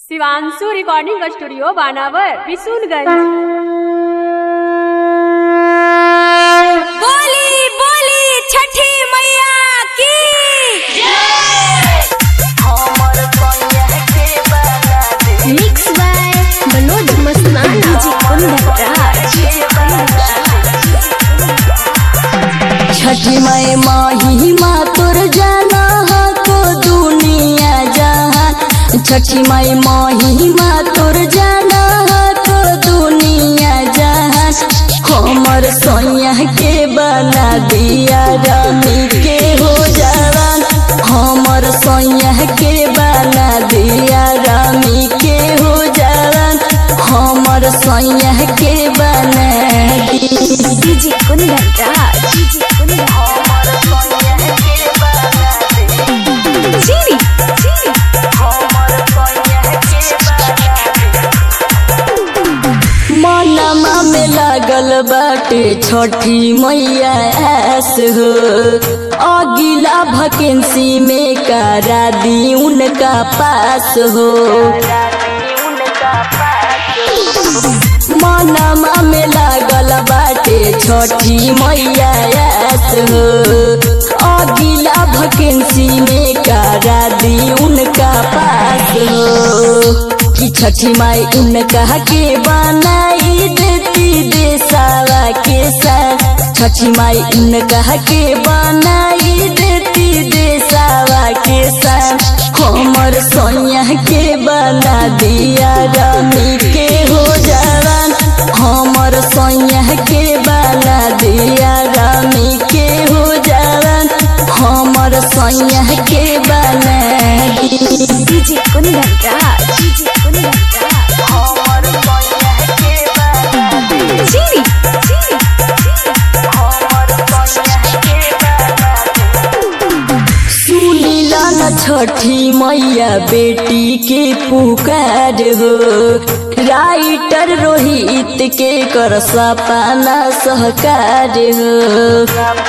Shivanshu recording studio Banawar Bishunganj. बोली बोली छठी मैया की मिक्स बाय मनोज मस्तान जी छठी माई महिमा तोर जाना को दुनिया जहान। छठी माई महिमा तोर जाना को दुनिया जहान। हमर सोनिया के बना दिया रानी के हो जवान। हमर सोनिया के बना दिया रानी के हो जवान। हमर सोनिया के बना डीजे कुंदन मनमा में लागल बाटे छठी मैया ऐस हो। अगिला वैकेंसी में करा दी उनका पास हो। मनमा में लागल बाटे छठी मैया ऐस हो। अगिला वैकेंसी में करा दी उनका पास हो। कि छठी माई उनका के बनाई देती देसावा के साथ। छठी माई उनका के बनाई देती देसावा के साथ। हमर सोनिया के बना दिया रानी के हो जवान। हमर सोनिया के बना दिया रानी के हो जवान। हमर सोनिया के बना डीजे कुंदन छठी मैया बेटी के पुकार हो। राइटर रोहित के कर सपना सहकार हो।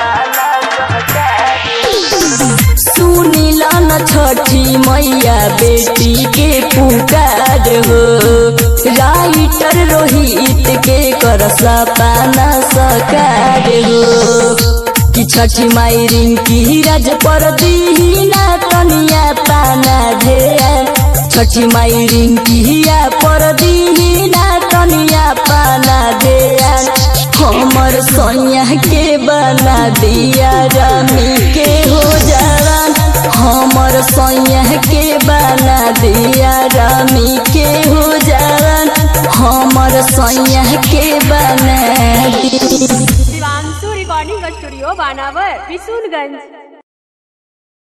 सुनीला न छठी मैया बेटी के पुकार हो। राइटर रोहित के कर सपना सहकार हो। कि छठी माई रिंकी राज पर दीना तनिया पाना ढेर। छठी माई रिंकिया पर दीना तनिया पाना ढेर। हमर सोनिया के बना दिया रानी के हो जवान। हमर सोनिया के बना दिया रानी के हो जवान। हमर सोनिया के बना शिवांशु रिकॉर्डिंग स्टूडियो बानावर बिशुनगंज।